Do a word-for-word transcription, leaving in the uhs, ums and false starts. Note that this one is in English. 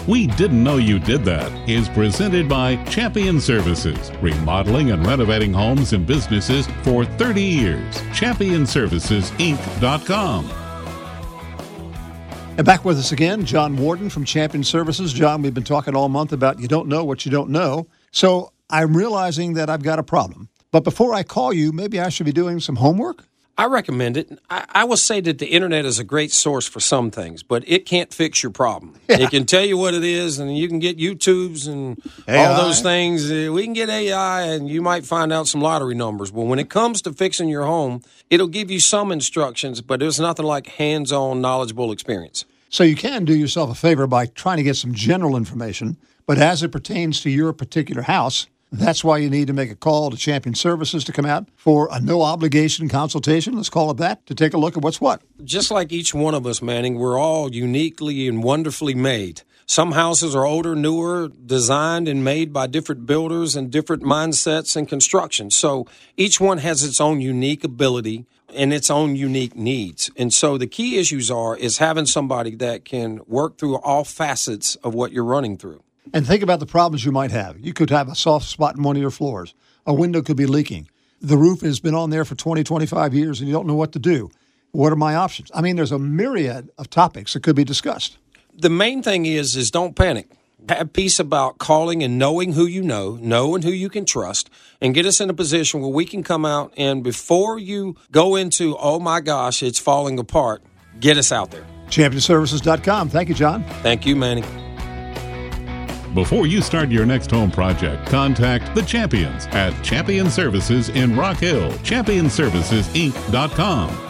We Didn't Know You Did That is presented by Champion Services, remodeling and renovating homes and businesses for thirty years. champion services inc dot com. And back with us again, John Warden from Champion Services. John, we've been talking all month about you don't know what you don't know. So I'm realizing that I've got a problem. But before I call you, maybe I should be doing some homework? I recommend it. I, I will say that the internet is a great source for some things, but it can't fix your problem. Yeah. It can tell you what it is, and you can get YouTubes and A I. All those things. We can get A I, and you might find out some lottery numbers. But when it comes to fixing your home, it'll give you some instructions, but there's nothing like hands-on, knowledgeable experience. So you can do yourself a favor by trying to get some general information, but as it pertains to your particular house, that's why you need to make a call to Champion Services to come out for a no-obligation consultation, let's call it that, to take a look at what's what. Just like each one of us, Manning, we're all uniquely and wonderfully made. Some houses are older, newer, designed and made by different builders and different mindsets and construction. So each one has its own unique ability and its own unique needs. And so the key issues are is having somebody that can work through all facets of what you're running through. And think about the problems you might have. You could have a soft spot in one of your floors. A window could be leaking. The roof has been on there for twenty, twenty-five years, and you don't know what to do. What are my options? I mean, there's a myriad of topics that could be discussed. The main thing is, is don't panic. Have peace about calling and knowing who you know, knowing who you can trust, and get us in a position where we can come out and before you go into, oh, my gosh, it's falling apart, get us out there. champion services dot com. Thank you, John. Thank you, Manny. Before you start your next home project, contact the Champions at Champion Services in Rock Hill. champion services inc dot com.